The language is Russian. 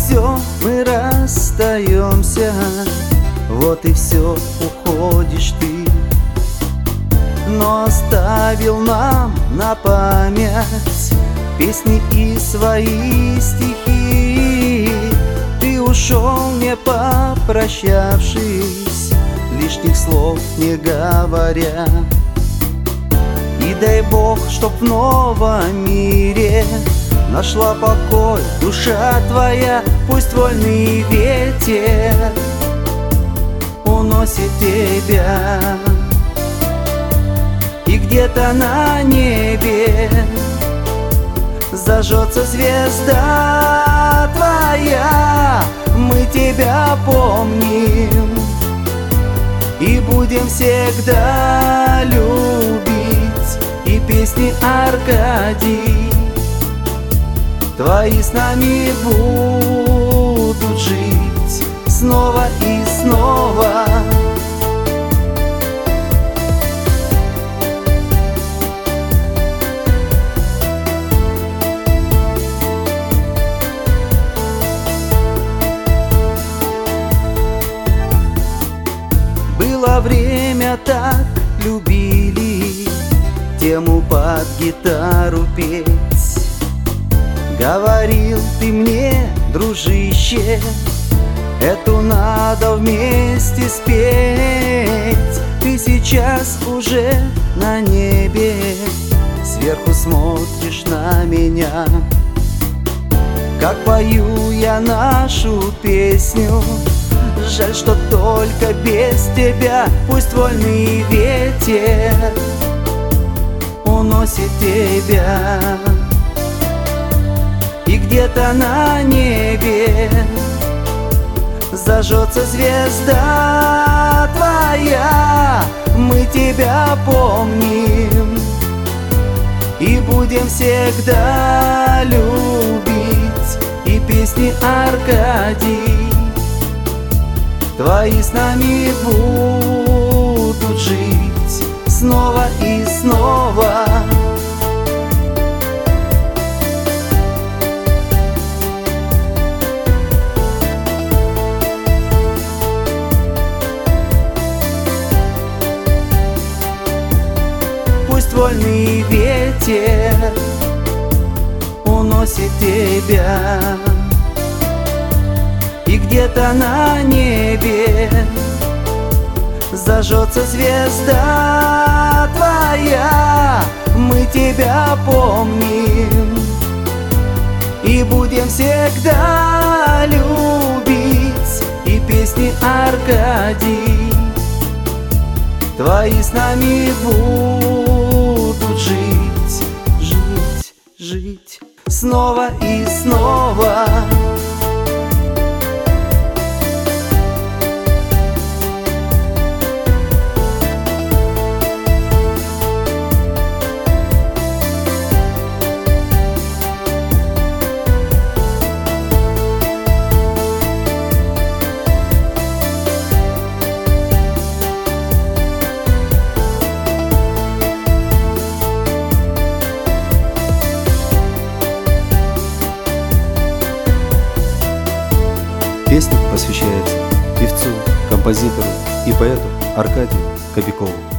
все, мы расстаемся. Вот и все, уходишь ты, но оставил нам на память песни и свои стихи. Ты ушел, не попрощавшись, лишних слов не говоря. И дай Бог, чтоб в новом мире нашла покой душа твоя. Пусть вольный ветер уносит тебя, и где-то на небе зажжется звезда твоя. Мы тебя помним и будем всегда любить. И песни Аркадий твои с нами будут жить снова и снова. Было время, так любили тему под гитару петь. Говорил ты мне, дружище, эту надо вместе спеть. Ты сейчас уже на небе, сверху смотришь на меня, как пою я нашу песню. Жаль, что только без тебя. Пусть вольный ветер уносит тебя, и где-то на небе зажжется звезда твоя. Мы тебя помним и будем всегда любить. И песни Аркадий твои с нами будут жить снова и снова. Пусть вольный ветер уносит тебя, и где-то на небе зажжется звезда твоя. Мы тебя помним и будем всегда любить. И песни Аркадий твои с нами будут жить, жить, жить снова и снова. Песня посвящается певцу, композитору и поэту Аркадию Кобякову.